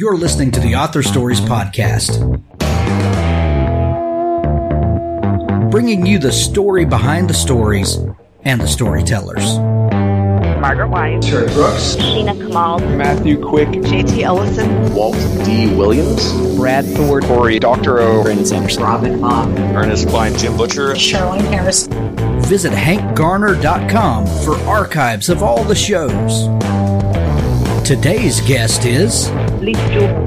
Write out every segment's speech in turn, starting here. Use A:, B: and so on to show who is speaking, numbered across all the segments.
A: You're listening to the Author Stories Podcast, bringing you the story behind the stories and the storytellers.
B: Margaret White,
C: Terry Brooks,
B: Sheena Kamal,
C: Matthew Quick,
B: J.T. Ellison,
C: Walt D. Williams,
D: Brad Thor,
C: Corey, Dr. O,
D: Brandon Sanderson,
B: Robin Mott,
C: Ernest Klein, Jim Butcher,
B: Sherwin Harris.
A: Visit hankgarner.com for archives of all the shows. Today's guest is
B: Lisa Jewell.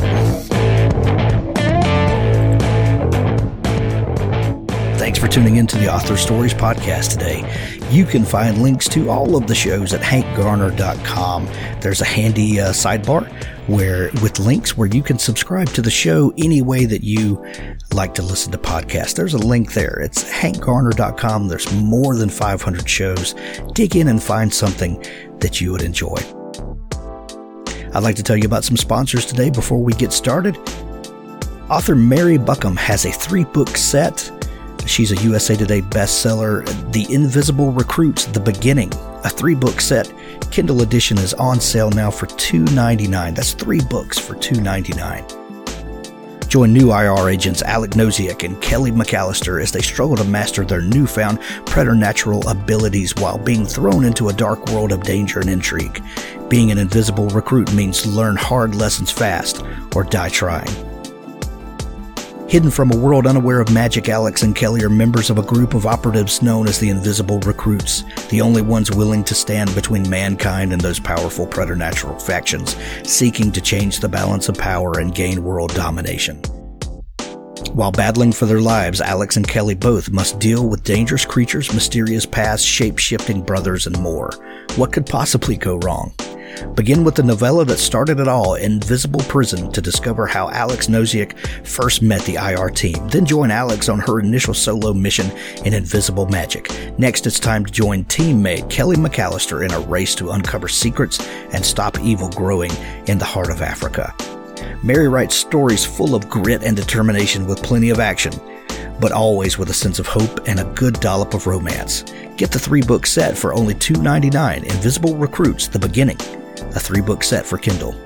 A: Thanks for tuning in to the Author Stories Podcast today. You can find links to all of the shows at hankgarner.com. There's a handy sidebar with links where you can subscribe to the show any way that you like to listen to podcasts. There's a link there. It's hankgarner.com. There's more than 500 shows. Dig in and find something that you would enjoy. I'd like to tell you about some sponsors today before we get started. Author Mary Buckham has a 3-book set. She's a USA Today bestseller. The Invisible Recruits, The Beginning, a 3-book set. Kindle edition is on sale now for $2.99. That's 3 books for $2.99. Join new IR agents Alec Nozick and Kelly McAllister as they struggle to master their newfound preternatural abilities while being thrown into a dark world of danger and intrigue. Being an invisible recruit means learn hard lessons fast or die trying. Hidden from a world unaware of magic, Alex and Kelly are members of a group of operatives known as the Invisible Recruits, the only ones willing to stand between mankind and those powerful preternatural factions, seeking to change the balance of power and gain world domination. While battling for their lives, Alex and Kelly both must deal with dangerous creatures, mysterious pasts, shape-shifting brothers, and more. What could possibly go wrong? Begin with the novella that started it all, Invisible Prison, to discover how Alex Nozick first met the IR team. Then join Alex on her initial solo mission in Invisible Magic. Next, it's time to join teammate Kelly McAllister in a race to uncover secrets and stop evil growing in the heart of Africa. Mary writes stories full of grit and determination with plenty of action, but always with a sense of hope and a good dollop of romance. Get the 3-book set for only $2.99. Invisible Recruits, The Beginning, a 3-book set for Kindle.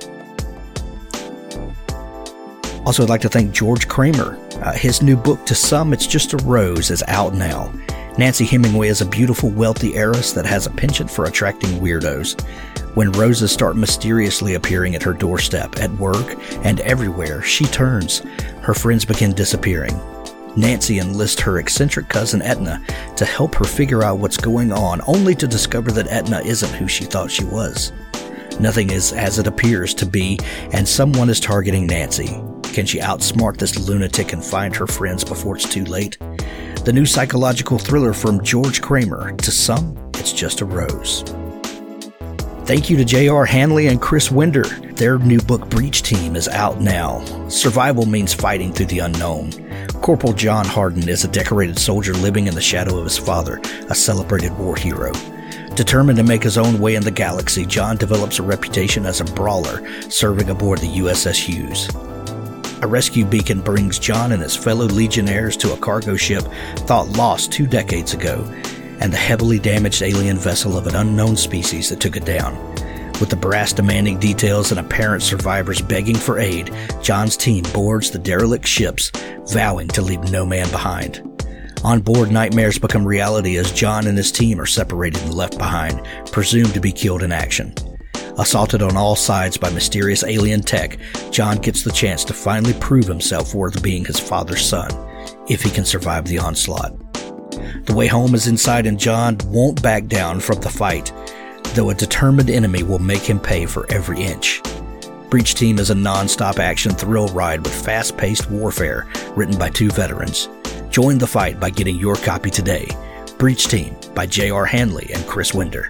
A: Also, I'd like to thank George Kramer. His new book, To Some It's Just a Rose, is out now. Nancy Hemingway is a beautiful, wealthy heiress that has a penchant for attracting weirdos. When roses start mysteriously appearing at her doorstep, at work, and everywhere she turns, her friends begin disappearing. Nancy enlists her eccentric cousin Etna to help her figure out what's going on, only to discover that Etna isn't who she thought she was. Nothing is as it appears to be, and someone is targeting Nancy. Can she outsmart this lunatic and find her friends before it's too late? The new psychological thriller from George Kramer, To Some It's Just a Rose. Thank you to J.R. Hanley and Chris Winder. Their new book, Breach Team, is out now. Survival means fighting through the unknown. Corporal John Harden is a decorated soldier living in the shadow of his father, a celebrated war hero. Determined to make his own way in the galaxy, John develops a reputation as a brawler, serving aboard the USS Hughes. A rescue beacon brings John and his fellow legionnaires to a cargo ship thought lost 2 decades ago, and the heavily damaged alien vessel of an unknown species that took it down. With the brass demanding details and apparent survivors begging for aid, John's team boards the derelict ships, vowing to leave no man behind. On board, nightmares become reality as John and his team are separated and left behind, presumed to be killed in action. Assaulted on all sides by mysterious alien tech, John gets the chance to finally prove himself worth being his father's son, if he can survive the onslaught. The way home is inside, and John won't back down from the fight, though a determined enemy will make him pay for every inch. Breach Team is a non-stop action thrill ride with fast-paced warfare written by 2 veterans. Join the fight by getting your copy today. Breach Team by J.R. Hanley and Chris Winder.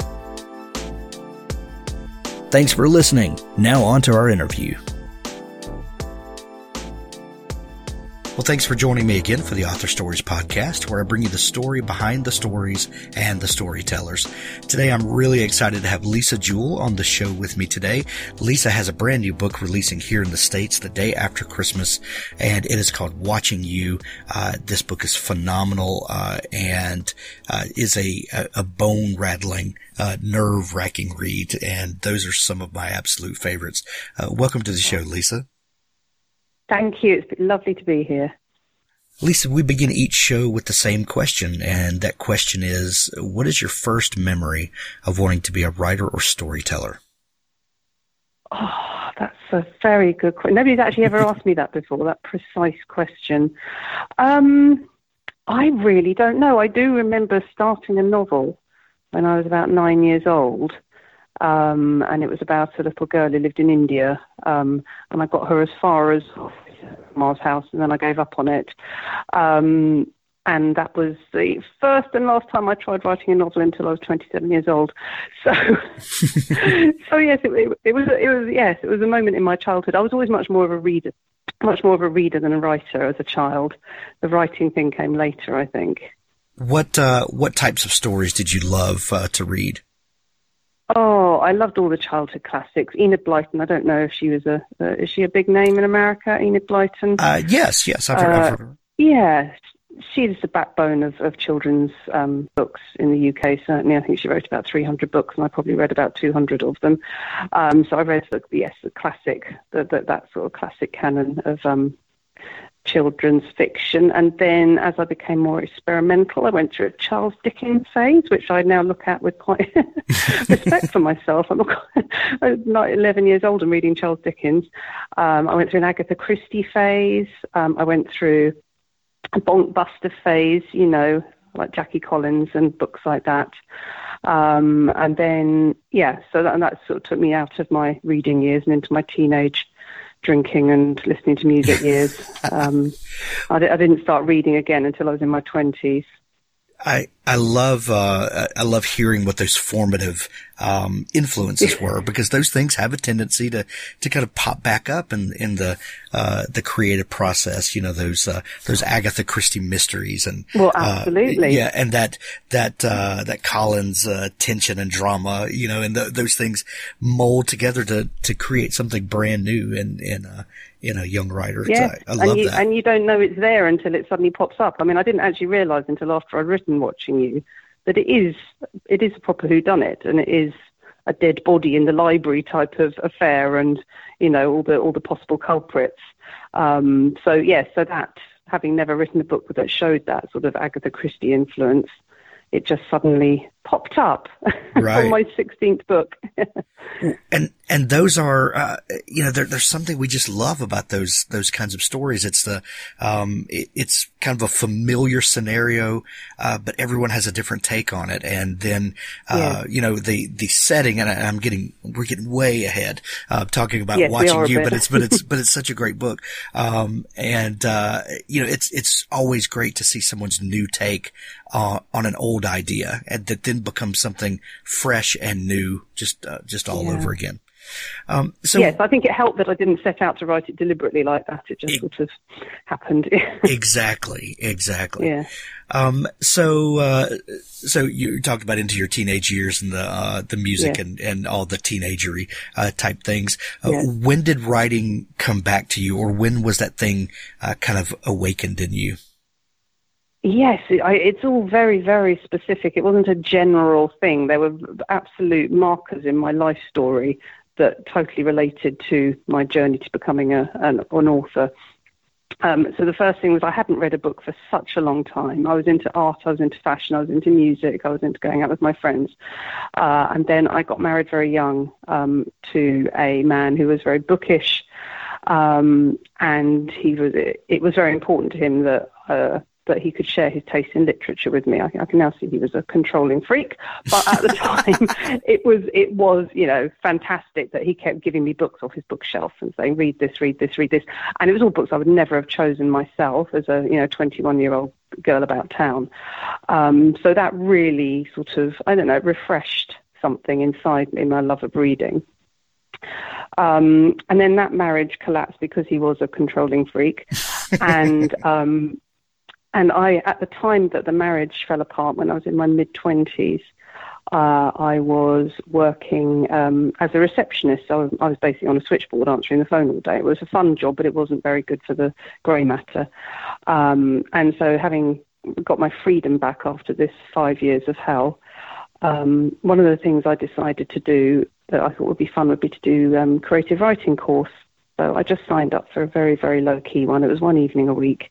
A: Thanks for listening. Now on to our interview. Well, thanks for joining me again for the Author Stories Podcast, where I bring you the story behind the stories and the storytellers. Today, I'm really excited to have Lisa Jewell on the show with me today. Lisa has a brand new book releasing here in the States the day after Christmas, and it is called Watching You. This book is phenomenal and is a bone-rattling, nerve-wracking read, and those are some of my absolute favorites. Welcome to the show, Lisa.
D: Thank you. It's been lovely to be here.
A: Lisa, we begin each show with the same question, and that question is, what is your first memory of wanting to be a writer or storyteller?
D: Oh, that's a very good question. Nobody's actually ever asked me that before, that precise question. I really don't know. I do remember starting a novel when I was about 9 years old, and it was about a little girl who lived in India, and I got her as far as Grandma's house, and then I gave up on it. And that was the first and last time I tried writing a novel until I was 27 years old. So, so yes, it was a moment in my childhood. I was always much more of a reader than a writer as a child. The writing thing came later, I think.
A: What types of stories did you love to read?
D: Oh, I loved all the childhood classics. Enid Blyton. I don't know if she was is she a big name in America? Enid Blyton.
A: Yes, I've heard of her.
D: Yeah, she's the backbone of children's books in the UK. Certainly, I think she wrote about 300 books, and I probably read about 200 of them. So I read the classic, that sort of classic canon of children's fiction. And then as I became more experimental, I went through a Charles Dickens phase, which I now look at with quite respect for myself. I'm not 11 years old and reading Charles Dickens. I went through an Agatha Christie phase. I went through a bonkbuster phase, like Jackie Collins and books like that. And then, so that sort of took me out of my reading years and into my teenage drinking and listening to music years. I didn't start reading again until I was in my 20s.
A: I love hearing what those formative influences were, because those things have a tendency to kind of pop back up in the creative process. Those Agatha Christie mysteries and
D: absolutely,
A: and that Collins tension and drama, and those things mold together to create something brand new in a young writer.
D: Yeah,
A: I love that.
D: And you don't know it's there until it suddenly pops up. I mean, I didn't actually realise until after I'd written Watching You that it is a proper whodunit, and it is a dead body in the library type of affair, and all the possible culprits. So that, having never written a book that showed that sort of Agatha Christie influence, it just suddenly popped up
A: right.
D: on my 16th book.
A: And those are, there's something we just love about those kinds of stories. It's it's kind of a familiar scenario, but everyone has a different take on it. And then, the setting, and we're getting way ahead, talking about Watching You, but it's such a great book. It's always great to see someone's new take on an old idea, and that then becomes something fresh and new, just all over again.
D: Yes, I think it helped that I didn't set out to write it deliberately like that. It just sort of happened.
A: Exactly.
D: Yeah.
A: So you talked about into your teenage years and the music and all the teenagery type things. When did writing come back to you, or when was that thing kind of awakened in you?
D: Yes, it's all very, very specific. It wasn't a general thing. There were absolute markers in my life story that totally related to my journey to becoming an author. So the first thing was, I hadn't read a book for such a long time. I was into art, I was into fashion, I was into music, I was into going out with my friends. And then I got married very young to a man who was very bookish. And it was very important to him that he could share his taste in literature with me. I can now see he was a controlling freak, but at the time it was fantastic that he kept giving me books off his bookshelf and saying, read this, read this, read this. And it was all books I would never have chosen myself as a 21-year-old girl about town. So that really sort of, refreshed something inside me, my love of reading. And then that marriage collapsed because he was a controlling freak. And I, at the time that the marriage fell apart, when I was in my mid-20s, I was working as a receptionist. So I was basically on a switchboard answering the phone all day. It was a fun job, but it wasn't very good for the grey matter. And so, having got my freedom back after this 5 years of hell, one of the things I decided to do that I thought would be fun would be to do a creative writing course. So I just signed up for a very, very low-key one. It was one evening a week.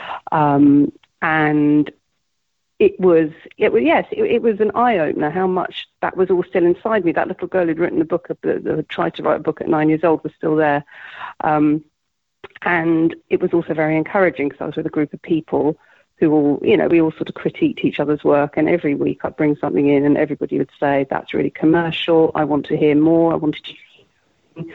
D: And it was an eye-opener how much that was all still inside me. That little girl who'd written the book, tried to write a book at 9 years old, was still there. And it was also very encouraging because I was with a group of people who all, we all sort of critiqued each other's work. And every week I'd bring something in and everybody would say, that's really commercial. I want to hear more. I wanted to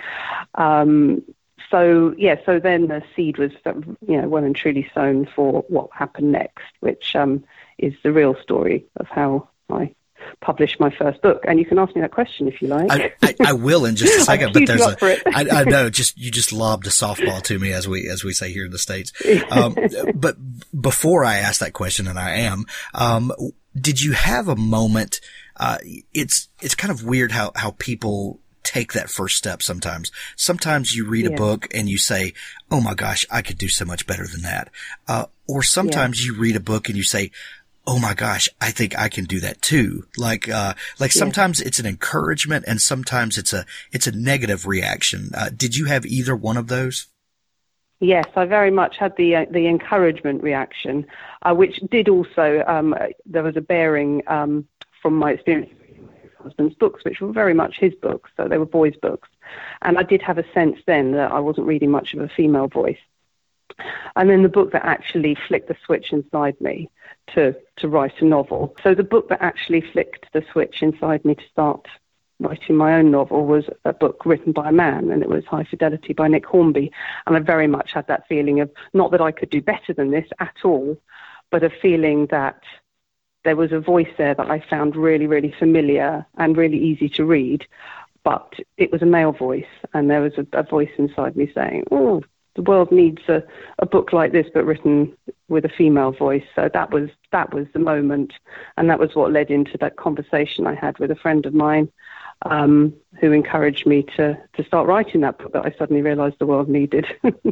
D: So then the seed was, well and truly sown for what happened next, which is the real story of how I published my first book. And you can ask me that question if you like.
A: I will in just a second, but there's
D: I
A: know, you just lobbed a softball to me, as we say here in the States. But before I ask that question, and I am, did you have a moment? It's kind of weird how people take that first step sometimes. Sometimes you read a book and you say, oh my gosh, I could do so much better than that. Or sometimes you read a book and you say, oh my gosh, I think I can do that too. Like sometimes it's an encouragement and sometimes it's a negative reaction. Did you have either one of those?
D: Yes, I very much had the encouragement reaction, which did also, there was a bearing from my experience husband's books, which were very much his books, so they were boys' books. And I did have a sense then that I wasn't reading much of a female voice. And then the book that actually flicked the switch inside me to write a novel. So the book that actually flicked the switch inside me to start writing my own novel was a book written by a man, and it was High Fidelity by Nick Hornby. And I very much had that feeling of, not that I could do better than this at all, but a feeling that there was a voice there that I found really, really familiar and really easy to read, but it was a male voice, and there was a voice inside me saying, oh, the world needs a book like this, but written with a female voice. So that was the moment, and that was what led into that conversation I had with a friend of mine, who encouraged me to start writing that book that I suddenly realized the world needed.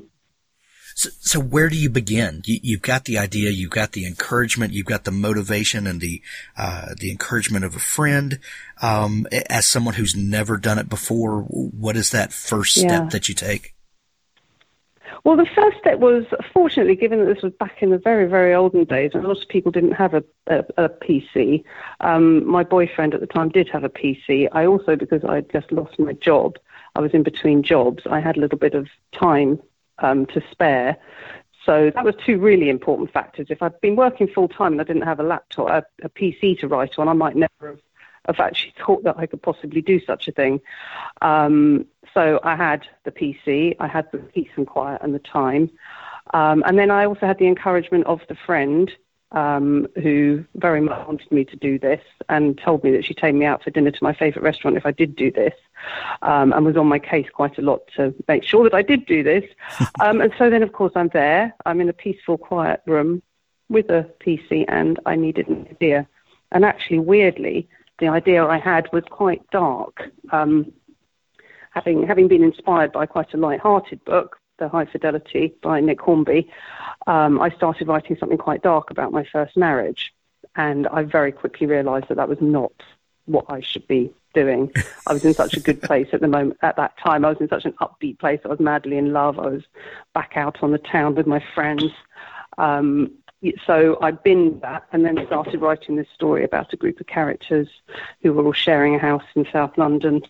A: So where do you begin? You've got the idea, you've got the encouragement, you've got the motivation and the encouragement of a friend. As someone who's never done it before, what is that first step that you take?
D: Well, the first step was, fortunately, given that this was back in the very, very olden days, and a lot of people didn't have a PC. My boyfriend at the time did have a PC. I also, because I had just lost my job, I was in between jobs, I had a little bit of time to spare. So that was two really important factors. If I'd been working full-time and I didn't have a laptop, a PC to write on, I might never have actually thought that I could possibly do such a thing. So I had the PC, I had the peace and quiet and the time. And then I also had the encouragement of the friend who very much wanted me to do this and told me that she'd take me out for dinner to my favourite restaurant if I did do this, and was on my case quite a lot to make sure that I did do this. And so then, of course, I'm there. I'm in a peaceful, quiet room with a PC, and I needed an idea. And actually, weirdly, the idea I had was quite dark. Having been inspired by quite a light-hearted book, The High Fidelity by Nick Hornby, I started writing something quite dark about my first marriage. And I very quickly realised that was not what I should be doing. I was in such a good place at that time. I was in such an upbeat place. I was madly in love. I was back out on the town with my friends. So I binned that and then started writing this story about a group of characters who were all sharing a house in South London.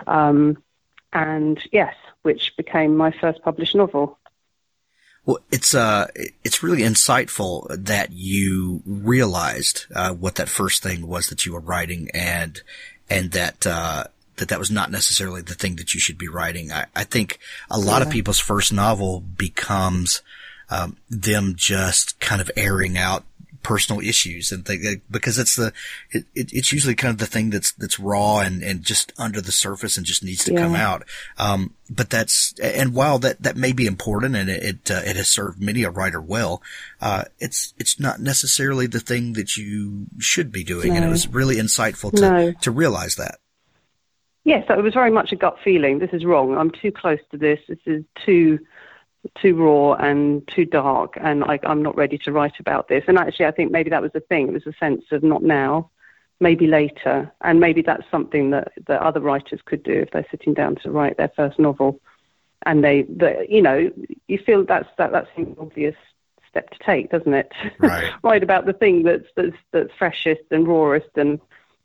D: Which became my first published novel.
A: Well, it's really insightful that you realized what that first thing was that you were writing, and that that was not necessarily the thing that you should be writing. I think a lot of people's first novel becomes them just kind of airing out personal issues, and because it's usually kind of the thing that's raw and just under the surface and just needs to come out. But and while that may be important and it has served many a writer well, it's not necessarily the thing that you should be doing. No. And it was really insightful to realize that.
D: Yes, it was very much a gut feeling. This is wrong. I'm too close to this. This is too raw and too dark, and I'm not ready to write about this. And actually, I think maybe that was the thing. It was a sense of not now, maybe later, and maybe that's something that other writers could do if they're sitting down to write their first novel. and you feel that's an obvious step to take, doesn't it?
A: Right.
D: Write about the thing that's freshest and rawest and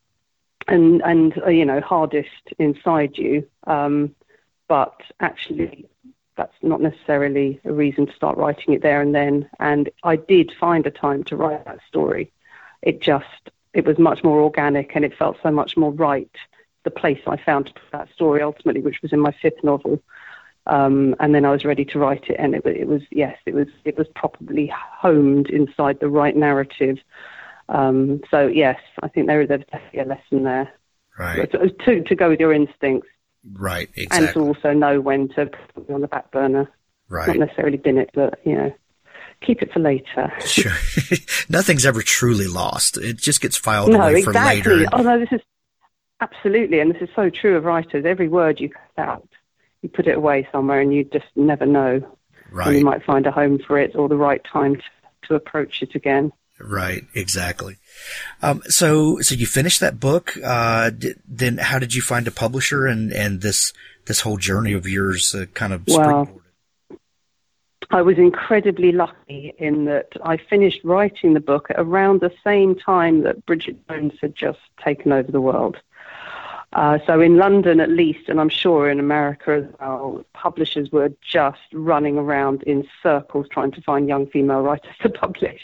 D: hardest inside you. But actually, that's not necessarily a reason to start writing it there and then. And I did find a time to write that story. It was much more organic, and it felt so much more right. The place I found to put that story ultimately, which was in my 5th novel. And then I was ready to write it, and it was probably homed inside the right narrative. So yes, I think there's definitely a lesson there.
A: Right.
D: To go with your instincts.
A: Right, exactly.
D: And to also know when to put it on the back burner.
A: Right.
D: Not necessarily bin it, but, keep it for later.
A: Sure. Nothing's ever truly lost. It just gets filed away for later.
D: Oh, no, this is absolutely, and this is so true of writers. Every word you cut out, you put it away somewhere, and you just never know.
A: Right.
D: And you might find a home for it or the right time to approach it again.
A: Right, exactly. So you finished that book. Then how did you find a publisher and this whole journey of yours kind of springboarded?
D: Well, I was incredibly lucky in that I finished writing the book at around the same time that Bridget Jones had just taken over the world. So in London at least, and I'm sure in America as well, publishers were just running around in circles trying to find young female writers to publish.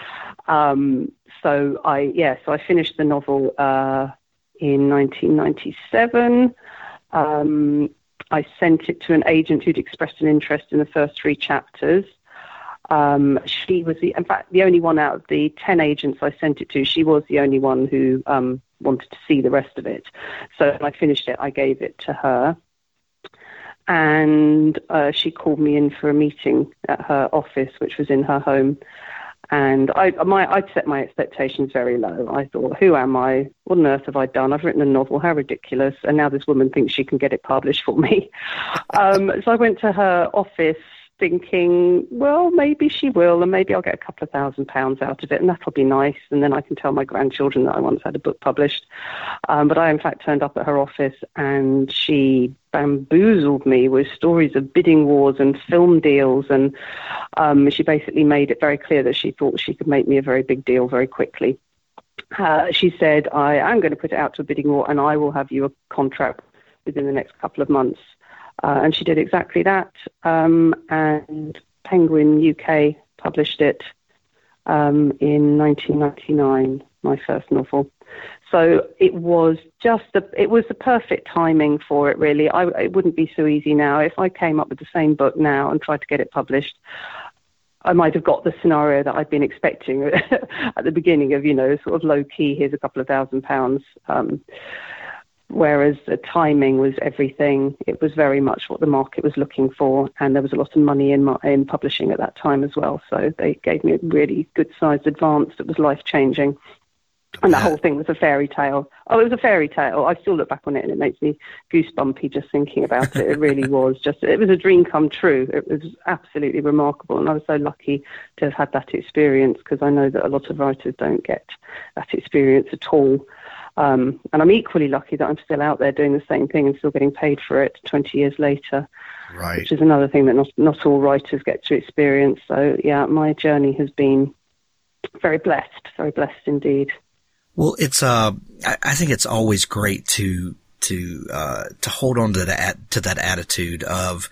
D: So I finished the novel in 1997. I sent it to an agent who'd expressed an interest in the first 3 chapters. She was in fact, the only one out of the 10 agents I sent it to. She was the only one who wanted to see the rest of it. So when I finished it, I gave it to her. And she called me in for a meeting at her office, which was in her home. And I'd set my expectations very low. I thought, who am I? What on earth have I done? I've written a novel. How ridiculous. And now this woman thinks she can get it published for me. So I went to her office thinking, well, maybe she will, and maybe I'll get a couple of £1,000 out of it, and that'll be nice. And then I can tell my grandchildren that I once had a book published. But I, in fact, turned up at her office, and she bamboozled me with stories of bidding wars and film deals. And she basically made it very clear that she thought she could make me a very big deal very quickly. She said, I am going to put it out to a bidding war, and I will have you a contract within the next couple of months. And she did exactly that, and Penguin UK published it in 1999, my first novel. So it was the perfect timing for it, really. It wouldn't be so easy now. If I came up with the same book now and tried to get it published, I might have got the scenario that I'd been expecting at the beginning of, sort of low-key, here's a couple of £1,000. Whereas the timing was everything. It was very much what the market was looking for, and there was a lot of money in publishing at that time as well. So they gave me a really good-sized advance that was life-changing. And the whole thing was a fairy tale. Oh, it was a fairy tale. I still look back on it, and it makes me goosebumpy just thinking about it. It really was it was a dream come true. It was absolutely remarkable, and I was so lucky to have had that experience, because I know that a lot of writers don't get that experience at all. And I'm equally lucky that I'm still out there doing the same thing and still getting paid for it 20 years later,
A: right? Which
D: is another thing that not all writers get to experience. So, yeah, my journey has been very blessed indeed.
A: Well, it's I think it's always great to hold on to that attitude of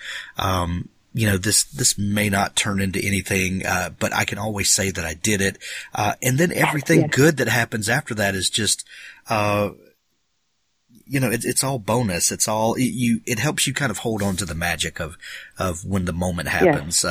A: this may not turn into anything, but I can always say that I did it. And then everything good that happens after that is just, it's all bonus. It's all, it helps you kind of hold on to the magic of when the moment happens.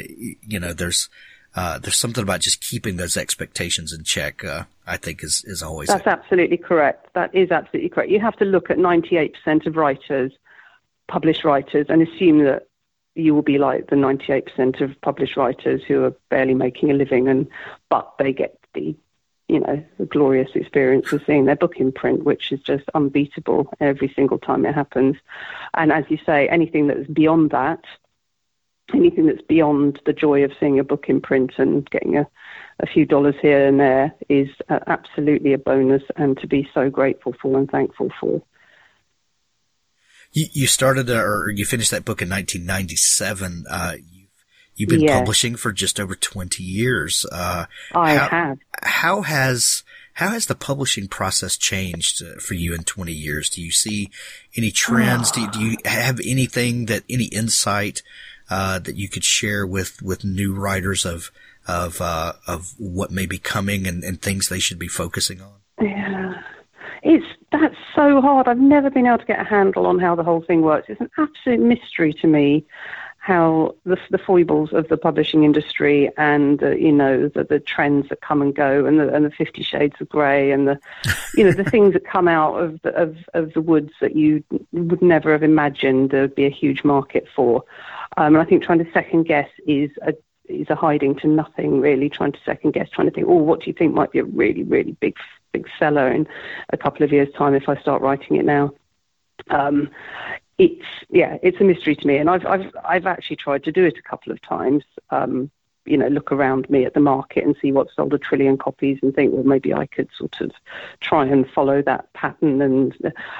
A: There's something about just keeping those expectations in check, I think is always.
D: That's absolutely correct. That is absolutely correct. You have to look at 98% of writers, published writers, and assume that you will be like the 98% of published writers who are barely making a living, but they get the glorious experience of seeing their book in print, which is just unbeatable every single time it happens. And as you say, anything that's beyond that, anything that's beyond the joy of seeing a book in print and getting a few dollars here and there is absolutely a bonus, and to be so grateful for and thankful for.
A: You started or you finished that book in 1997. You've been publishing for just over 20 years.
D: I have.
A: How has the publishing process changed for you in 20 years? Do you see any trends? Do you have any insight that you could share with new writers of what may be coming and things they should be focusing on?
D: Yeah. That's so hard. I've never been able to get a handle on how the whole thing works. It's an absolute mystery to me how the foibles of the publishing industry and the trends that come and go and the 50 Shades of Grey and the things that come out of the woods that you would never have imagined there'd be a huge market for. And I think trying to second guess is a hiding to nothing, really. Trying to second guess, trying to think, what do you think might be a really, really big seller in a couple of years' time if I start writing it now? It's a mystery to me, and I've actually tried to do it a couple of times. Look around me at the market and see what's sold 1 trillion copies, and think, well, maybe I could sort of try and follow that pattern, and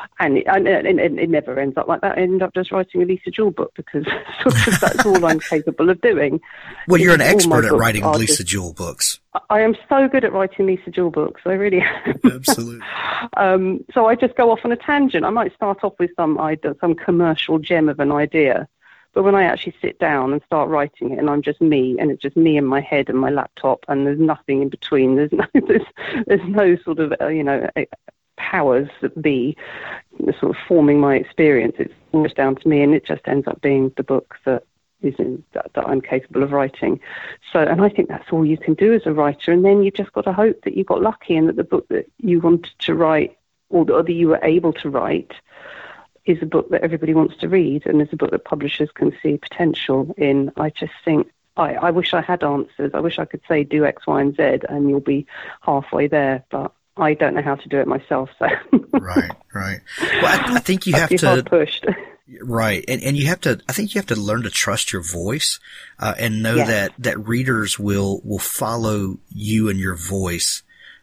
D: it never ends up like that. I end up just writing a Lisa Jewell book because sort of that's all I'm capable of doing.
A: Well, you're an expert at writing Lisa Jewell books.
D: I am so good at writing Lisa Jewell books. I really am.
A: Absolutely.
D: So I just go off on a tangent. I might start off with some commercial gem of an idea, but when I actually sit down and start writing it, and I'm just me, and it's just me in my head and my laptop, and there's nothing in between. There's no sort of powers that be sort of forming my experience. It's almost down to me, and it just ends up being the book that I'm capable of writing. So, and I think that's all you can do as a writer. And then you've just got to hope that you got lucky and that the book that you wanted to write or that you were able to write is a book that everybody wants to read and is a book that publishers can see potential in. I just think I wish I had answers. I wish I could say do X, Y, and Z and you'll be halfway there, but I don't know how to do it myself. So
A: Right. Well, I think you have to
D: hard pushed.
A: Right. And you have to, I think you have to learn to trust your voice, and know that readers will follow you and your voice.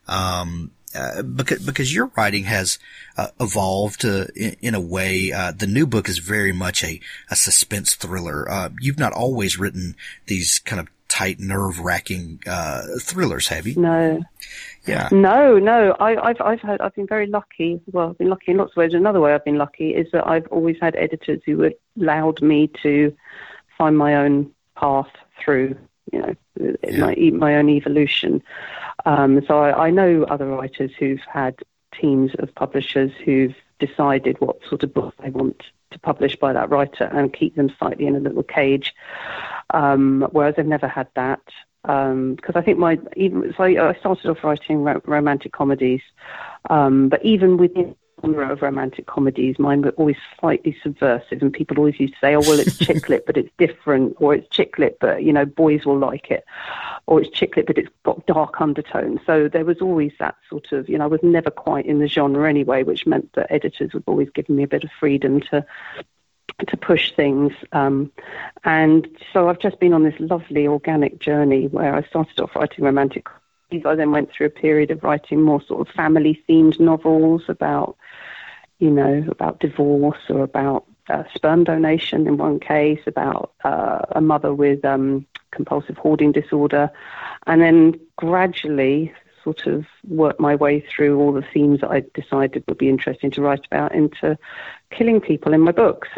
A: Because your writing has evolved in a way. The new book is very much a suspense thriller. You've not always written these kind of tight, nerve-wracking thrillers, have you?
D: No.
A: Yeah.
D: No. I've been very lucky. Well, I've been lucky in lots of ways. Another way I've been lucky is that I've always had editors who allowed me to find my own path through, my own evolution. So I know other writers who've had teams of publishers who've decided what sort of book they want to publish by that writer and keep them slightly in a little cage. Whereas I've never had that. Because I think I started off writing romantic comedies, but even within the genre of romantic comedies, mine were always slightly subversive, and people always used to say, "Oh, well, it's chick lit, but it's different," or "It's chick lit, but boys will like it," or "It's chick lit, but it's got dark undertones." So there was always that sort of, I was never quite in the genre anyway, which meant that editors would always give me a bit of freedom to push things. And so I've just been on this lovely organic journey where I started off writing romantic comedies. I then went through a period of writing more sort of family-themed novels about divorce or about sperm donation in one case, about a mother with compulsive hoarding disorder, and then gradually sort of work my way through all the themes that I decided would be interesting to write about into killing people in my books.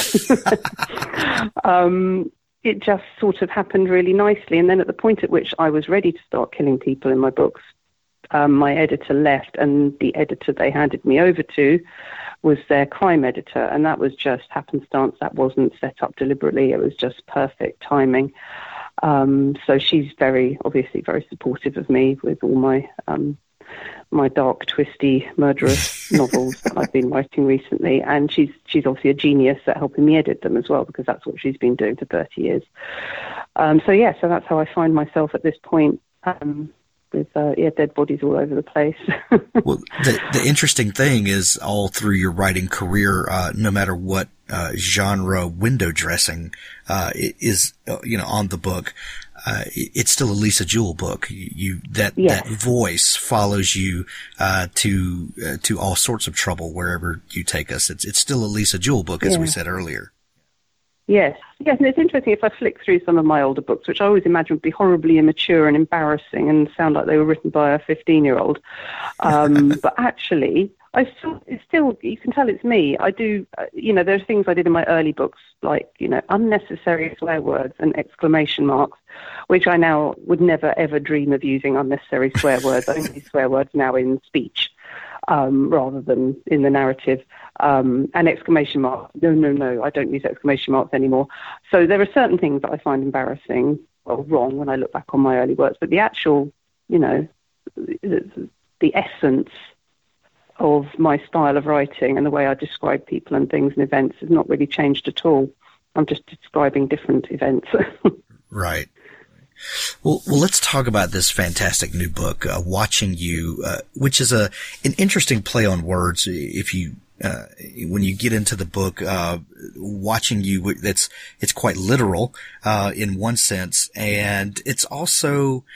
D: It just sort of happened really nicely. And then at the point at which I was ready to start killing people in my books, my editor left, and the editor they handed me over to was their crime editor. And that was just happenstance. That wasn't set up deliberately. It was just perfect timing. So she's obviously very supportive of me with all my my dark, twisty, murderous novels that I've been writing recently. And she's obviously a genius at helping me edit them as well, because that's what she's been doing for 30 years. So that's how I find myself at this point, with dead bodies all over the place.
A: Well, the interesting thing is, all through your writing career, no matter what genre window dressing is on the book, it's still a Lisa Jewell book. That voice follows you to all sorts of trouble wherever you take us. It's still a Lisa Jewell book, as we said earlier.
D: Yes, and it's interesting if I flick through some of my older books, which I always imagined would be horribly immature and embarrassing and sound like they were written by a 15-year-old. But actually, it's still, you can tell it's me. I do, there are things I did in my early books, like, unnecessary swear words and exclamation marks, which I now would never, ever dream of using unnecessary swear words. I only swear words now in speech. Rather than in the narrative, and exclamation marks. No, I don't use exclamation marks anymore. So there are certain things that I find embarrassing or wrong when I look back on my early works, but the actual, the essence of my style of writing and the way I describe people and things and events has not really changed at all. I'm just describing different events.
A: Right. Well, let's talk about this fantastic new book, Watching You, which is an interesting play on words. If you, when you get into the book, Watching You, it's quite literal, in one sense. And it's also,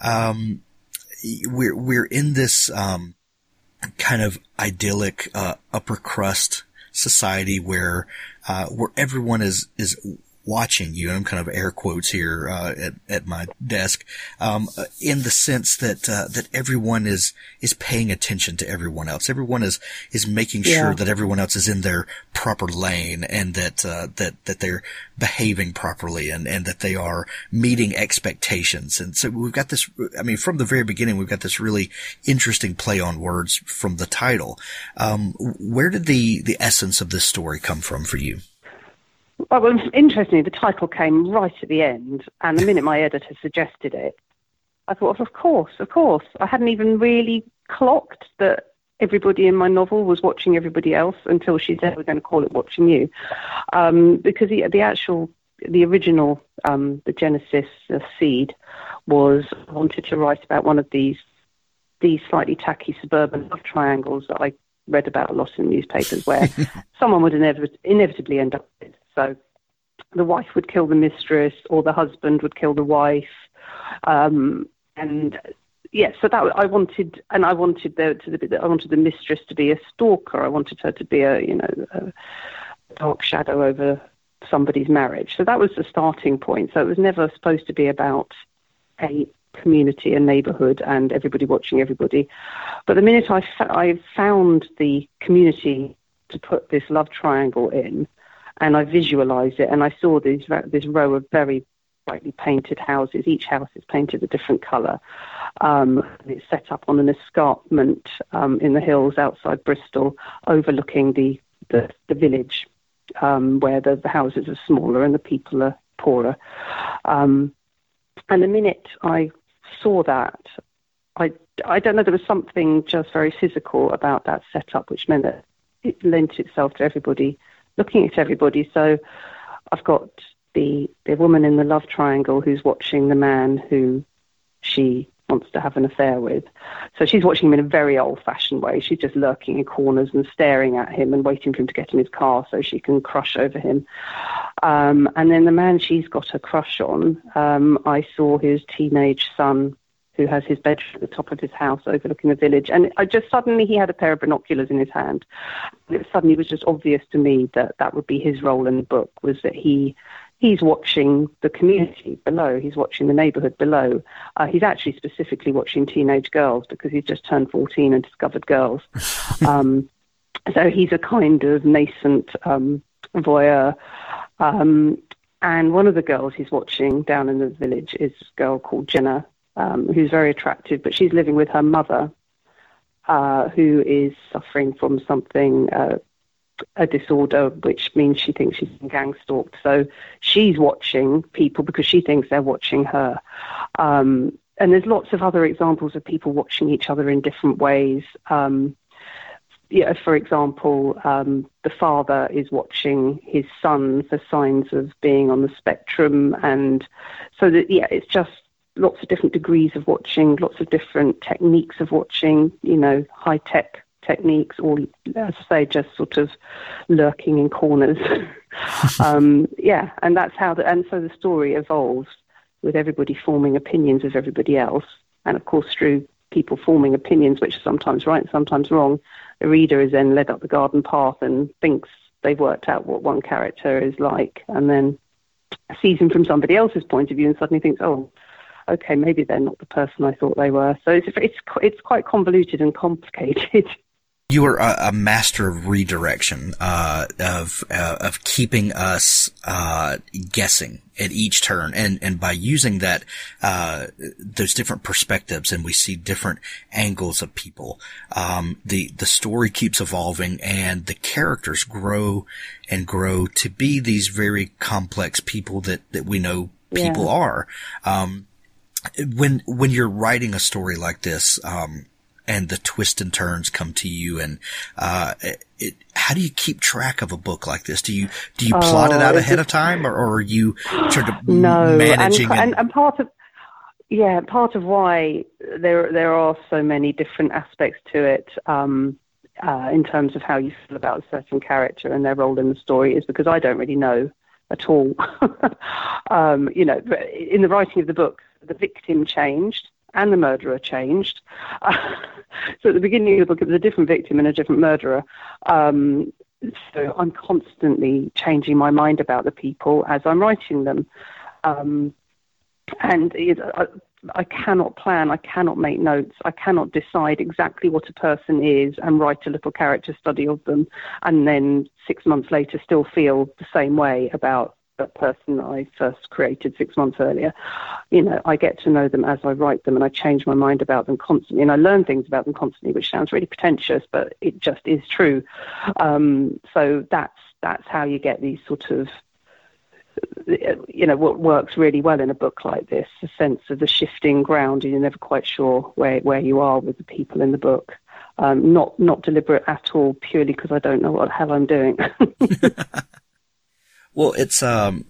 A: we're in this, kind of idyllic, upper crust society where everyone is watching you, and I'm kind of air quotes here at my desk, in the sense that everyone is paying attention to everyone else. Everyone is making sure that everyone else is in their proper lane, and that they're behaving properly, and that they are meeting expectations. And so we've got this. I mean, from the very beginning, we've got this really interesting play on words from the title. Where did the essence of this story come from for you?
D: Well, interestingly, the title came right at the end, and the minute my editor suggested it, I thought, of course. I hadn't even really clocked that everybody in my novel was watching everybody else until she said we're going to call it Watching You, because the original, the genesis seed was I wanted to write about one of these slightly tacky suburban love triangles that I read about a lot in newspapers, where someone would inevitably end up with. So the wife would kill the mistress, or the husband would kill the wife, so that I wanted the mistress to be a stalker. I wanted her to be a dark shadow over somebody's marriage. So that was the starting point. So it was never supposed to be about a community, a neighborhood, and everybody watching everybody. But the minute I found the community to put this love triangle in, and I visualized it, and I saw this row of very brightly painted houses. Each house is painted a different color. It's set up on an escarpment in the hills outside Bristol, overlooking the village, where the houses are smaller and the people are poorer. And the minute I saw that, I don't know, there was something just very physical about that setup, which meant that it lent itself to everybody looking at everybody. So I've got the woman in the love triangle who's watching the man who she wants to have an affair with. So she's watching him in a very old-fashioned way. She's just lurking in corners and staring at him and waiting for him to get in his car so she can crush over him. And then the man she's got a crush on, I saw his teenage son, who has his bedroom at the top of his house overlooking the village. And suddenly he had a pair of binoculars in his hand. And it suddenly was just obvious to me that would be his role in the book, was that he's watching the community below. He's watching the neighborhood below. He's actually specifically watching teenage girls, because he's just turned 14 and discovered girls. So he's a kind of nascent voyeur. And one of the girls he's watching down in the village is a girl called Jenna, who's very attractive, but she's living with her mother, who is suffering from something, a disorder, which means she thinks she's been gang stalked. So she's watching people because she thinks they're watching her. And there's lots of other examples of people watching each other in different ways. For example, the father is watching his son for signs of being on the spectrum. And so it's just lots of different degrees of watching, lots of different techniques of watching, high-tech techniques, or, as I say, just sort of lurking in corners. And that's how and so the story evolves with everybody forming opinions of everybody else. And of course, through people forming opinions, which are sometimes right and sometimes wrong, the reader is then led up the garden path and thinks they've worked out what one character is like, and then sees him from somebody else's point of view and suddenly thinks, oh, okay, maybe they're not the person I thought they were. So it's quite convoluted and complicated.
A: You are a master of redirection, of keeping us guessing at each turn, and by using that those different perspectives, and we see different angles of people. The story keeps evolving, and the characters grow and grow to be these very complex people that we know people are. When you're writing a story like this, and the twists and turns come to you, and how do you keep track of a book like this? Do you plot it out ahead of time, or are you sort of managing?
D: And part of why there are so many different aspects to it, in terms of how you feel about a certain character and their role in the story, is because I don't really know at all. In the writing of the book, the victim changed and the murderer changed. So at the beginning of the book, it was a different victim and a different murderer. So I'm constantly changing my mind about the people as I'm writing them. I cannot plan, I cannot make notes, I cannot decide exactly what a person is and write a little character study of them, and then 6 months later still feel the same way about that person I first created 6 months earlier. I get to know them as I write them, and I change my mind about them constantly, and I learn things about them constantly, which sounds really pretentious, but it just is true. So that's how you get these sort of, what works really well in a book like this, a sense of the shifting ground, and you're never quite sure where you are with the people in the book. Not deliberate at all, purely because I don't know what the hell I'm doing.
A: Well, it's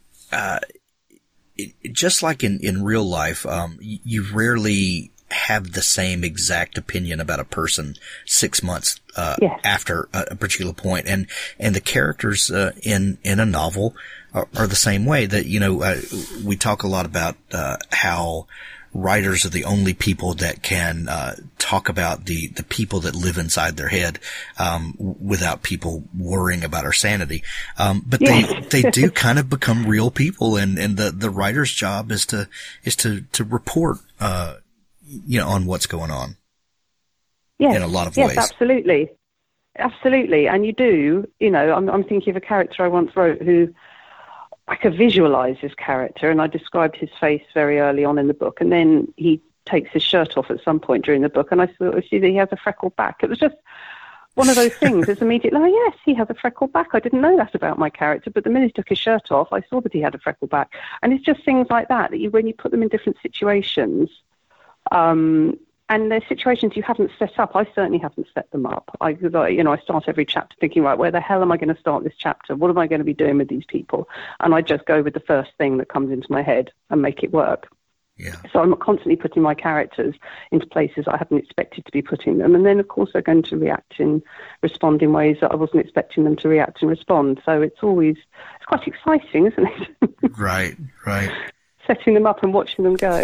A: just like in real life, you rarely have the same exact opinion about a person 6 months after a particular point, and the characters in a novel are the same way. That we talk a lot about how writers are the only people that can talk about the people that live inside their head without people worrying about our sanity. But they do kind of become real people, and the writer's job is to report on what's going on.
D: Yes.
A: In a lot of ways.
D: Yes, absolutely. And you do, I'm thinking of a character I once wrote who I could visualize his character, and I described his face very early on in the book, and then he takes his shirt off at some point during the book, and I see that he has a freckled back. It was just one of those things. It's immediately, yes, he has a freckled back. I didn't know that about my character, but the minute he took his shirt off, I saw that he had a freckled back. And it's just things like that when you put them in different situations, and there's situations you haven't set up. I certainly haven't set them up. I start every chapter thinking, right, where the hell am I going to start this chapter? What am I going to be doing with these people? And I just go with the first thing that comes into my head and make it work.
A: Yeah.
D: So I'm constantly putting my characters into places I hadn't expected to be putting them. And then, of course, they're going to respond in ways that I wasn't expecting them to react and respond. So it's quite exciting, isn't it?
A: Right.
D: Setting them up and watching them go.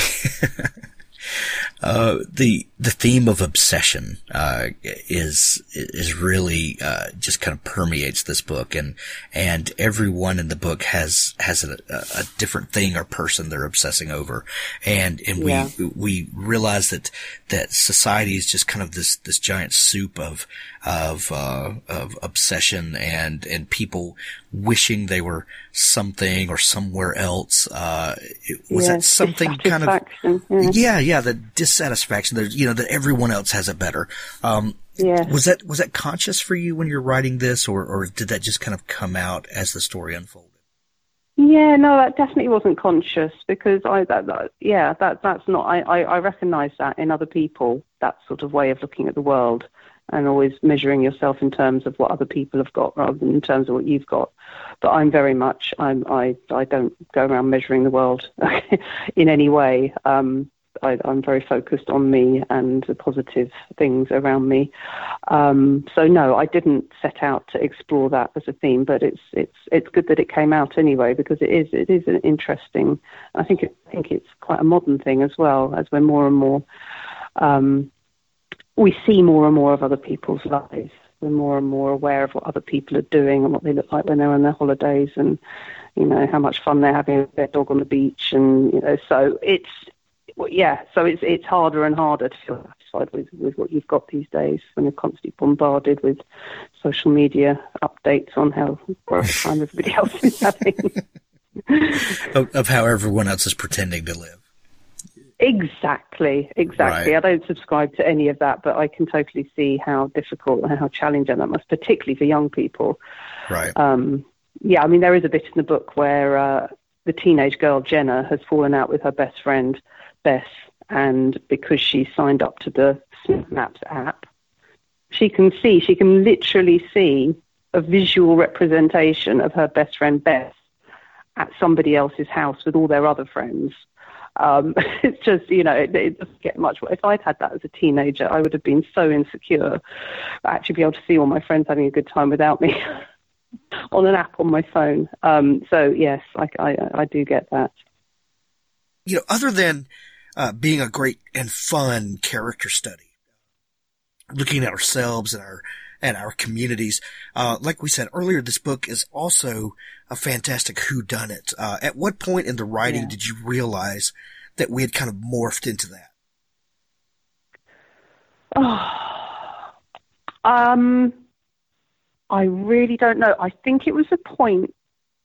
A: The theme of obsession is really just kind of permeates this book, and everyone in the book has a different thing or person they're obsessing over, and we realize that society is just kind of this giant soup of obsession and people wishing they were something or somewhere else. Was that something kind of the dissatisfaction? There's that everyone else has it better. Was that conscious for you when you're writing this, or did that just kind of come out as the story unfolded?
D: Yeah, no, that definitely wasn't conscious, because that's not. I recognise that in other people, that sort of way of looking at the world, and always measuring yourself in terms of what other people have got rather than in terms of what you've got. But I'm very much, I don't go around measuring the world in any way. I'm very focused on me and the positive things around me. So no, I didn't set out to explore that as a theme, but it's good that it came out anyway, because it is an interesting. I think it's quite a modern thing as well, as we're more and more we see more and more of other people's lives. We're more and more aware of what other people are doing and what they look like when they're on their holidays, and how much fun they're having with their dog on the beach, and so it's harder and harder to feel satisfied with what you've got these days, when you're constantly bombarded with social media updates on how rough time everybody else is having.
A: of how everyone else is pretending to live.
D: Exactly.
A: Right.
D: I don't subscribe to any of that, but I can totally see how difficult and how challenging that must, particularly for young people.
A: Right.
D: Yeah, I mean, there is a bit in the book where the teenage girl, Jenna, has fallen out with her best friend, Bess, and because she signed up to the Maps app, she can literally see a visual representation of her best friend, Bess, at somebody else's house with all their other friends. It's just, it doesn't get much. If I'd had that as a teenager, I would have been so insecure. Actually be able to see all my friends having a good time without me on an app on my phone. So yes, I do get that.
A: Other than being a great and fun character study, looking at ourselves and our communities, like we said earlier, this book is also a fantastic whodunit. At what point in the writing did you realize that we had kind of morphed into that?
D: I really don't know. I think it was a point.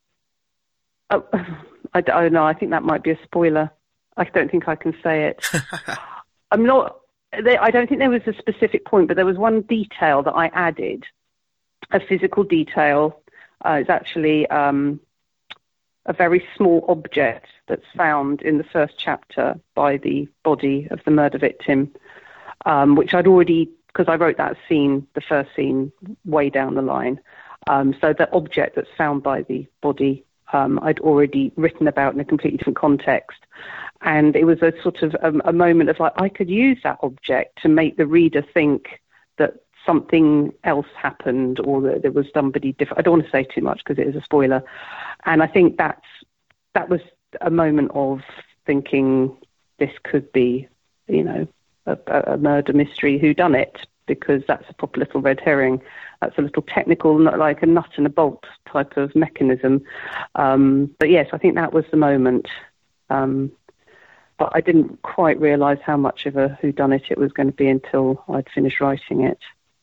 D: I don't know. I think that might be a spoiler. I don't think I can say it. I don't think there was a specific point, but there was one detail that I added, a physical detail. It's actually a very small object that's found in the first chapter by the body of the murder victim, which I'd already, because I wrote that scene, the first scene, way down the line. So the object that's found by the body, I'd already written about in a completely different context. And it was a sort of a moment of like, I could use that object to make the reader think that something else happened, or that there was somebody different. I don't want to say too much because it is a spoiler. And I think that was a moment of thinking this could be, a murder mystery whodunit, because that's a proper little red herring. That's a little technical, like a nut and a bolt type of mechanism. But yes, I think that was the moment. But I didn't quite realise how much of a whodunit it was going to be until I'd finished writing it.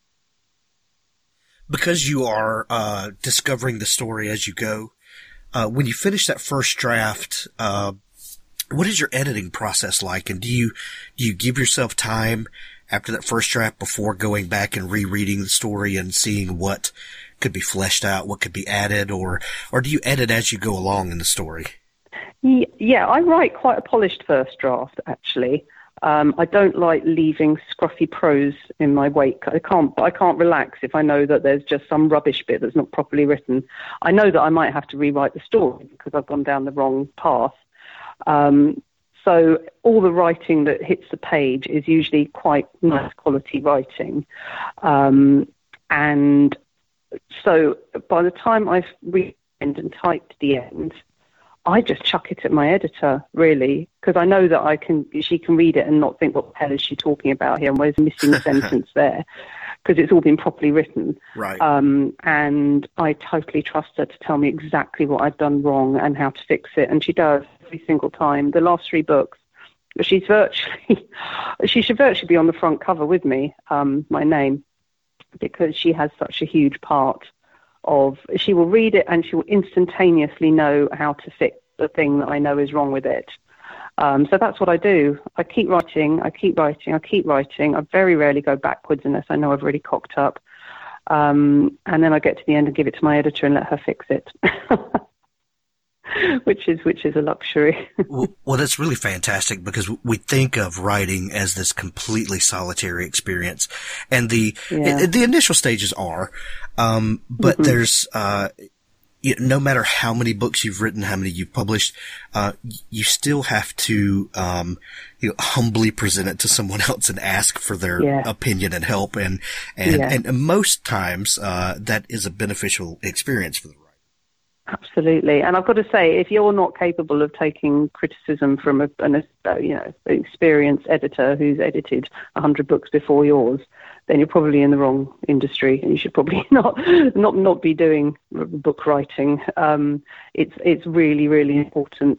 A: Because you are discovering the story as you go, when you finish that first draft, what is your editing process like? And do you give yourself time after that first draft before going back and rereading the story and seeing what could be fleshed out, what could be added, or do you edit as you go along in the story?
D: Yeah, I write quite a polished first draft, actually. I don't like leaving scruffy prose in my wake. I can't relax if I know that there's just some rubbish bit that's not properly written. I know that I might have to rewrite the story because I've gone down the wrong path. So all the writing that hits the page is usually quite nice quality writing. And so by the time I've written and typed the end, I just chuck it at my editor, really, because I know that she can read it and not think, what the hell is she talking about here? And where's the missing sentence there? Because it's all been properly written.
A: Right.
D: And I totally trust her to tell me exactly what I've done wrong and how to fix it. And she does every single time. The last 3 books, she should virtually be on the front cover with me, my name, because she has such a huge part of, she will read it and she will instantaneously know how to fix the thing that I know is wrong with it. So that's what I do. I keep writing. I very rarely go backwards unless I know I've really cocked up. And then I get to the end and give it to my editor and let her fix it. which is a luxury.
A: Well, that's really fantastic, because we think of writing as this completely solitary experience, and the initial stages are, but there's, no matter how many books you've written, how many you've published, you still have to, humbly present it to someone else and ask for their opinion and help. And most times, that is a beneficial experience for the writer.
D: Absolutely. And I've got to say, if you're not capable of taking criticism from an experienced editor who's edited 100 books before yours, then you're probably in the wrong industry, and you should probably not be doing book writing. It's really, really important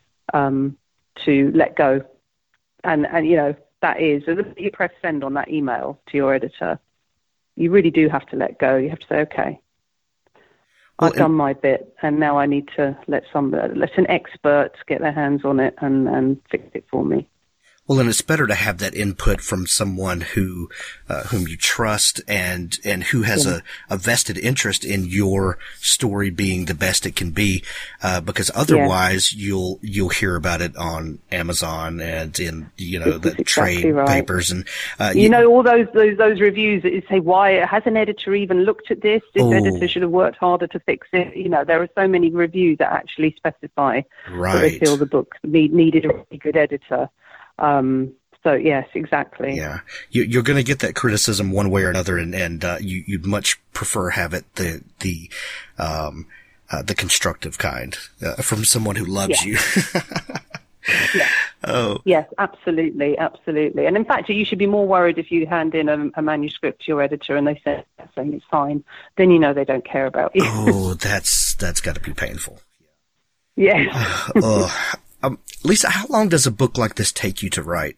D: to let go, and that is, you press send on that email to your editor, you really do have to let go. You have to say, okay, I've done my bit, and now I need to let an expert get their hands on it and fix it for me.
A: Well, and it's better to have that input from someone whom you trust and who has a vested interest in your story being the best it can be, because otherwise you'll hear about it on Amazon and in the trade papers and
D: all those reviews that say, why has an editor even looked at this? This editor should have worked harder to fix it. There are so many reviews that actually specify that they feel the book needed a really good editor. So yes, exactly.
A: Yeah. You're going to get that criticism one way or another, and you'd much prefer have it the constructive kind, from someone who loves you.
D: Yes.
A: Oh.
D: Yes, absolutely. Absolutely. And in fact, you should be more worried if you hand in a manuscript to your editor and they say saying it's fine, then they don't care about you.
A: Oh, that's got to be painful.
D: Yes.
A: Lisa, how long does a book like this take you to write?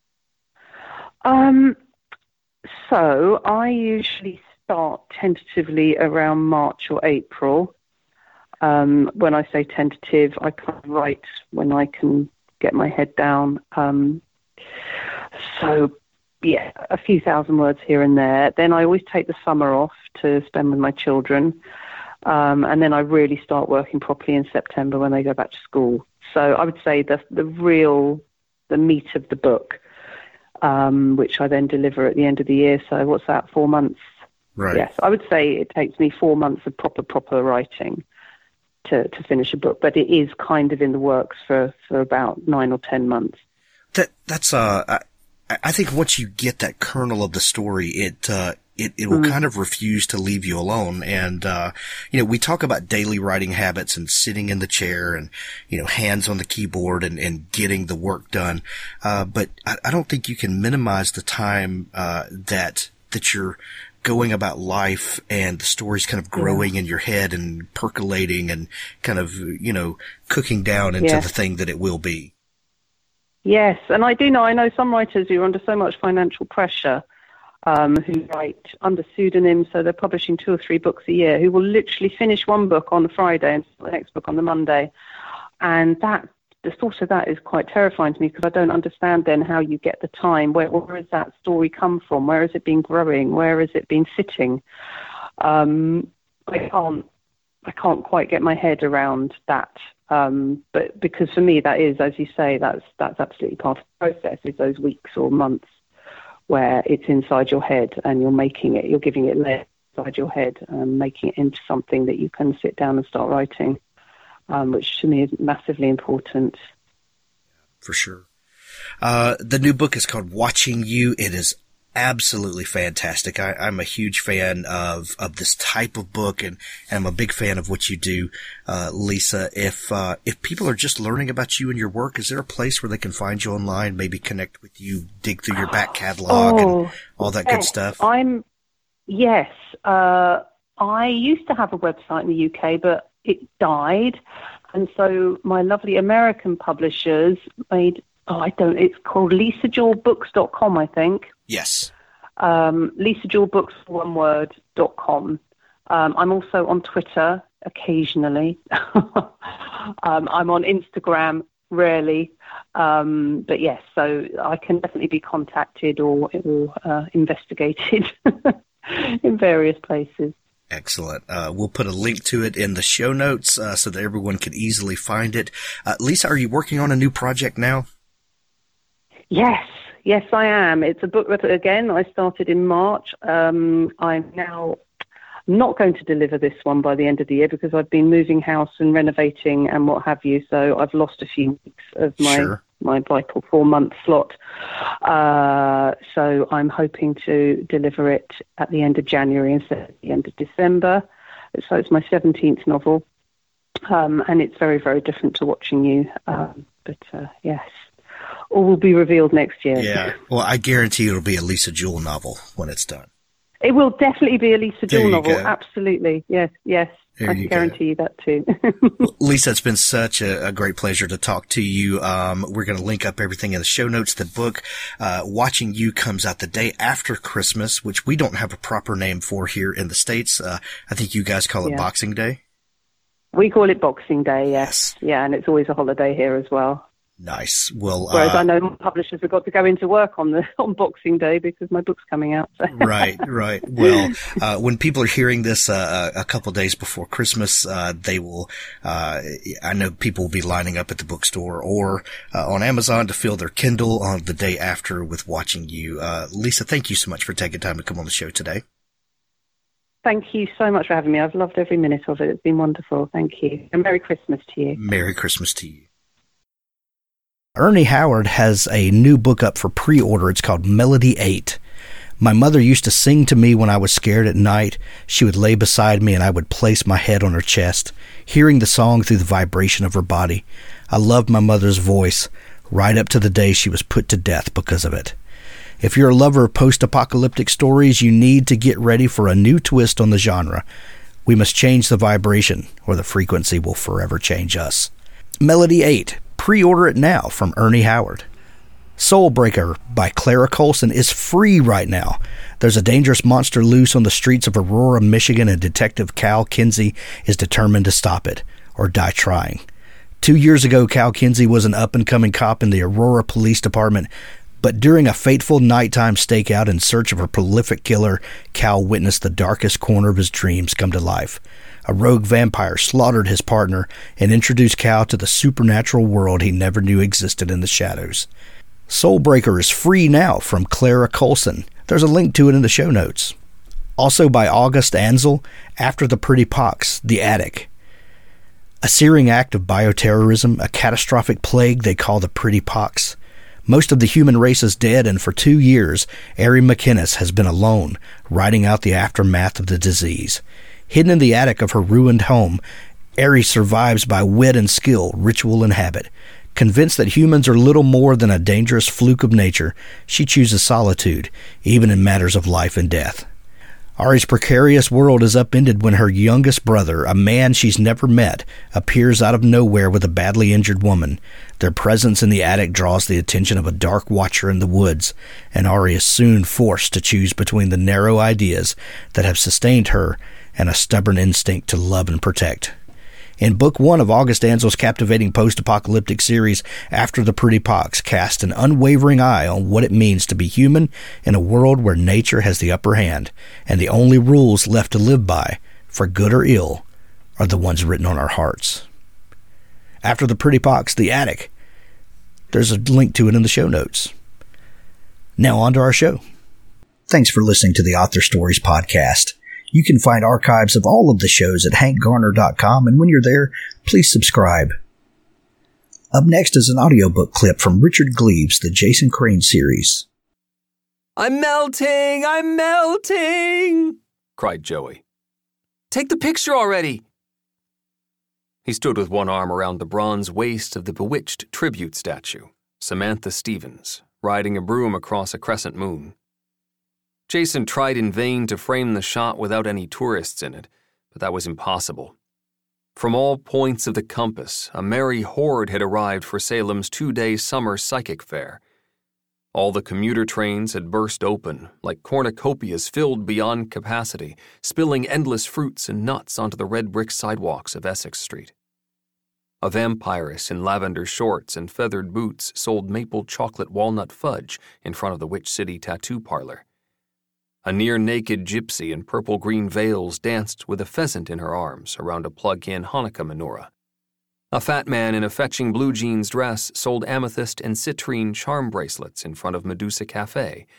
D: So I usually start tentatively around March or April. When I say tentative, I kind of write when I can get my head down. So, a few thousand words here and there. Then I always take the summer off to spend with my children. And then I really start working properly in September when they go back to school. So I would say the meat of the book, which I then deliver at the end of the year. So what's that, 4 months?
A: Right.
D: Yes, I would say it takes me 4 months of proper writing to finish a book, but it is kind of in the works for about 9 or 10 months.
A: That's I think once you get that kernel of the story, it will kind of refuse to leave you alone. And, we talk about daily writing habits and sitting in the chair and, hands on the keyboard and getting the work done. But I don't think you can minimize the time, that you're going about life and the story's kind of growing in your head and percolating and kind of, cooking down into the thing that it will be.
D: Yes. And I know some writers who are under so much financial pressure, who write under pseudonym, so they're publishing 2 or 3 books a year, who will literally finish one book on the Friday and start the next book on the Monday. And the thought of that is quite terrifying to me, because I don't understand then how you get the time. Where has that story come from? Where has it been growing? Where has it been sitting? I can't quite get my head around that. But because for me, that is, as you say, that's absolutely part of the process, is those weeks or months where it's inside your head and you're giving it layers inside your head and making it into something that you can sit down and start writing, which to me is massively important.
A: For sure. The new book is called Watching You. It is absolutely fantastic. I'm a huge fan of this type of book, and I'm a big fan of what you do, Lisa. If people are just learning about you and your work, is there a place where they can find you online, maybe connect with you, dig through your back catalog and all that good stuff?
D: Yes. I used to have a website in the UK, but it died. And so my lovely American publishers made, it's called lisajewelbooks.com, I think.
A: Yes.
D: lisajewelbooks.com. I'm also on Twitter occasionally. I'm on Instagram rarely. But yes, so I can definitely be contacted or investigated in various places.
A: Excellent. We'll put a link to it in the show notes so that everyone can easily find it. Lisa, are you working on a new project now?
D: Yes, I am. It's a book that, again, I started in March. I'm now not going to deliver this one by the end of the year because I've been moving house and renovating and what have you. So I've lost a few weeks of my vital 4-month slot. So I'm hoping to deliver it at the end of January instead of the end of December. So it's my 17th novel. And it's very, very different to Watching You. But yes, all will be revealed next year.
A: Yeah. Well, I guarantee it'll be a Lisa Jewell novel when it's done.
D: It will definitely be a Lisa Jewell novel.
A: Go.
D: Absolutely. Yes. I can guarantee you that too.
A: Lisa, it's been such a great pleasure to talk to you. We're going to link up everything in the show notes. The book, Watching You, comes out the day after Christmas, which we don't have a proper name for here in the States. I think you guys call it Boxing Day.
D: We call it Boxing Day, yes. Yeah, and it's always a holiday here as well.
A: Nice. Well,
D: whereas I know publishers have got to go into work on Boxing Day because my book's coming out. So.
A: Right. Well, when people are hearing this a couple days before Christmas, they will. I know people will be lining up at the bookstore or on Amazon to fill their Kindle on the day after with Watching You. Lisa, thank you so much for taking time to come on the show today.
D: Thank you so much for having me. I've loved every minute of it. It's been wonderful. Thank you. And Merry Christmas to you.
A: Merry Christmas to you. Ernie Howard has a new book up for pre-order. It's called Melody 8. My mother used to sing to me when I was scared at night. She would lay beside me and I would place my head on her chest, hearing the song through the vibration of her body. I loved my mother's voice right up to the day she was put to death because of it. If you're a lover of post-apocalyptic stories, you need to get ready for a new twist on the genre. We must change the vibration, or the frequency will forever change us. Melody 8. Pre-order it now from Ernie Howard. Soulbreaker by Clara Colson is free right now. There's a dangerous monster loose on the streets of Aurora, Michigan, and Detective Cal Kinsey is determined to stop it, or die trying. 2 years ago, Cal Kinsey was an up-and-coming cop in the Aurora Police Department, but during a fateful nighttime stakeout in search of a prolific killer, Cal witnessed the darkest corner of his dreams come to life. A rogue vampire slaughtered his partner and introduced Cal to the supernatural world he never knew existed in the shadows. Soulbreaker is free now from Clara Colson. There's a link to it in the show notes. Also by August Ansel, After the Pretty Pox, The Attic. A searing act of bioterrorism, a catastrophic plague they call the Pretty Pox. Most of the human race is dead, and for 2 years, Ari McInnes has been alone, riding out the aftermath of the disease. Hidden in the attic of her ruined home, Ari survives by wit and skill, ritual and habit. Convinced that humans are little more than a dangerous fluke of nature, she chooses solitude, even in matters of life and death. Ari's precarious world is upended when her youngest brother, a man she's never met, appears out of nowhere with a badly injured woman. Their presence in the attic draws the attention of a dark watcher in the woods, and Ari is soon forced to choose between the narrow ideas that have sustained her and a stubborn instinct to love and protect. In Book 1 of August Ansel's captivating post-apocalyptic series, After the Pretty Pox cast an unwavering eye on what it means to be human in a world where nature has the upper hand, and the only rules left to live by, for good or ill, are the ones written on our hearts. After the Pretty Pox, The Attic. There's a link to it in the show notes. Now on to our show. Thanks for listening to the Author Stories podcast. You can find archives of all of the shows at hankgarner.com, and when you're there, please subscribe. Up next is an audiobook clip from Richard Gleaves, the Jason Crane series.
E: "I'm melting! I'm melting!" cried Joey. "Take the picture already!" He stood with one arm around the bronze waist of the bewitched tribute statue, Samantha Stevens, riding a broom across a crescent moon. Jason tried in vain to frame the shot without any tourists in it, but that was impossible. From all points of the compass, a merry horde had arrived for Salem's 2-day summer psychic fair. All the commuter trains had burst open, like cornucopias filled beyond capacity, spilling endless fruits and nuts onto the red brick sidewalks of Essex Street. A vampiress in lavender shorts and feathered boots sold maple chocolate walnut fudge in front of the Witch City tattoo parlor. A near-naked gypsy in purple-green veils danced with a pheasant in her arms around a plug-in Hanukkah menorah. A fat man in a fetching blue jeans dress sold amethyst and citrine charm bracelets in front of Medusa Cafe,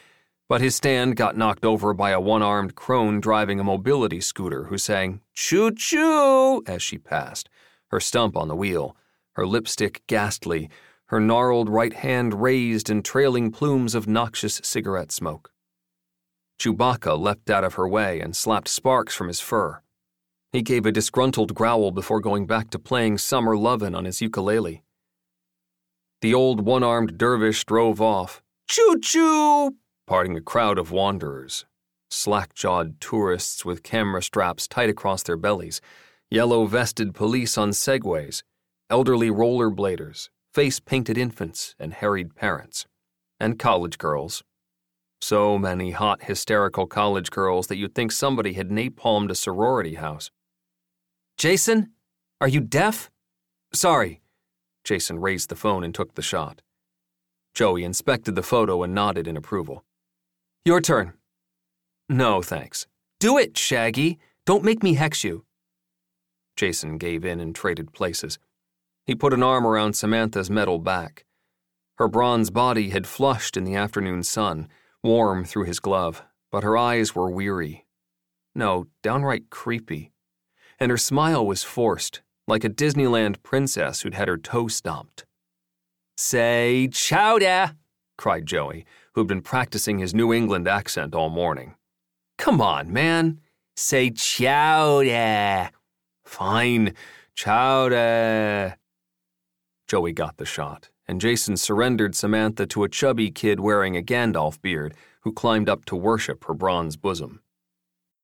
E: But his stand got knocked over by a one-armed crone driving a mobility scooter who sang "choo-choo" as she passed, her stump on the wheel, her lipstick ghastly, her gnarled right hand raised in trailing plumes of noxious cigarette smoke. Chewbacca leapt out of her way and slapped sparks from his fur. He gave a disgruntled growl before going back to playing Summer Lovin' on his ukulele. The old one-armed dervish drove off, "Choo-choo!" parting a crowd of wanderers, slack-jawed tourists with camera straps tight across their bellies, yellow-vested police on segways, elderly rollerbladers, face-painted infants and harried parents, and college girls. So many hot, hysterical college girls that you'd think somebody had napalmed a sorority house. "Jason, are you deaf?" "Sorry." Jason raised the phone and took the shot. Joey inspected the photo and nodded in approval. "Your turn." "No, thanks." "Do it, Shaggy. Don't make me hex you." Jason gave in and traded places. He put an arm around Samantha's metal back. Her bronze body had flushed in the afternoon sun, warm through his glove, but her eyes were weary. No, downright creepy. And her smile was forced, like a Disneyland princess who'd had her toe stomped. "Say chowder," cried Joey, who'd been practicing his New England accent all morning. "Come on, man. Say chowder." "Fine, chowder." Joey got the shot, and Jason surrendered Samantha to a chubby kid wearing a Gandalf beard who climbed up to worship her bronze bosom.